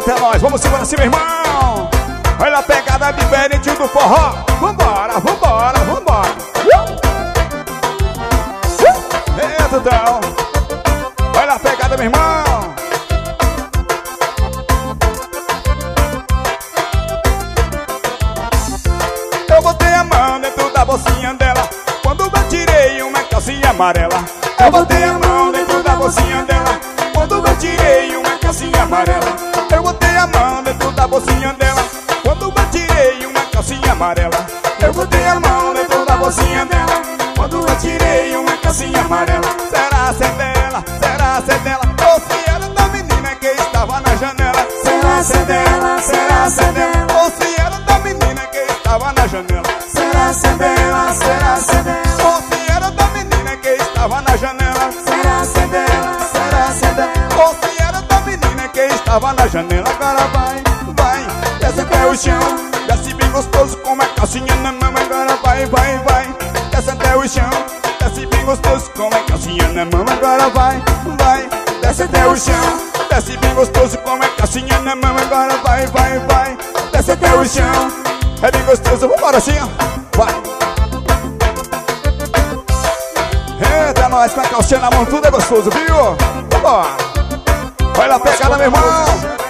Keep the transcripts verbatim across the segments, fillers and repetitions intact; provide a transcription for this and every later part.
Eita, nós, vamos segurar assim, meu irmão. Olha a pegada diferente do forró. Vambora, vambora, vambora. Eita, então. Olha a pegada, meu irmão. Eu botei a mão dentro da bolsinha dela quando eu tirei uma calcinha amarela. Eu botei a mão dentro da bolsinha dela quando eu tirei uma calcinha amarela. Eu botei a mão dentro da bolsinha dela quando eu tirei uma calcinha amarela. Eu botei a mão dentro da bolsinha dela quando eu tirei uma calcinha amarela. Será se é dela? Será se é dela? Ou se era da menina que estava na janela? Será se é dela? Será se é dela? Ou se era da menina que estava na janela? Será se é dela? Será se é dela? Ou se era da menina que estava na janela? Será se é dela? Será se é dela? Ou se era da menina que estava na janela? Agora vai, vai, desce até o chão. Desce bem gostoso com uma calcinha na mão. Agora vai, vai, vai, desce até o chão. Desce bem gostoso com uma calcinha na mão. Agora vai, vai, desce até o chão. Desce bem gostoso com uma calcinha na mão. Agora vai, vai, vai, desce até o chão. É bem gostoso, vambora assim, ó. Vai. Eita, nós com a calcinha na mão, tudo é gostoso, viu? Vambora. Olha a pegada, meu irmão.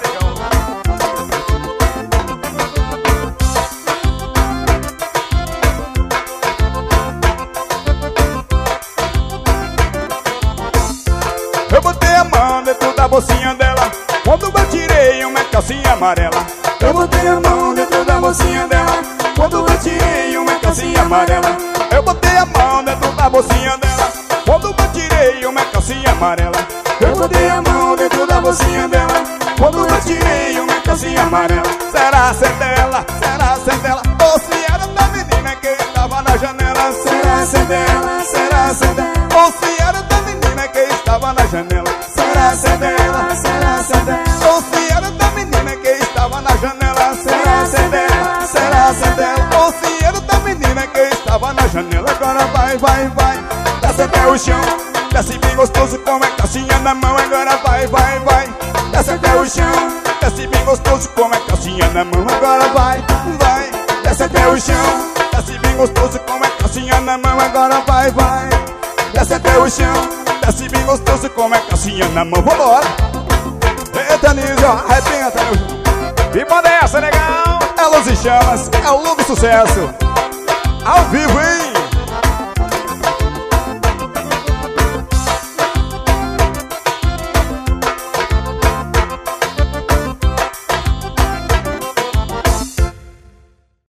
Eu botei a mão dentro da bolsinha dela quando eu tirei uma calcinha amarela. Eu botei a mão dentro da bolsinha dela quando eu tirei uma calcinha amarela. Eu botei a mão dentro da bolsinha dela quando eu tirei uma calcinha amarela. Eu botei a mão dentro da bolsinha dela quando eu tirei uma calcinha amarela. Será se é dela? Será se é dela? Ou se era da menina que estava na janela? Será se é dela? Será se é dela? Ou se era da menina que estava na janela? Será se é dela? Será se é dela? Ou se era da menina que estava na janela? Será se é dela? Será se é dela? Ou se era da menina que estava na janela? Agora vai, vai, vai, desce até o chão. Desce bem gostoso com a calcinha na mão. Agora vai, vai, vai, desce até o chão. Desce bem gostoso com a calcinha na mão. Agora vai, vai, desce até o chão. Desce bem gostoso com a calcinha na mão. Agora vai, vai, desce até o chão. Desce bem gostoso com a calcinha na mão. Vambora. Eita, Nísio, arrebenta, meu irmão. E manda essa, legal. É Luz e Chamas, é o Lu do Sucesso. Ao vivo, hein?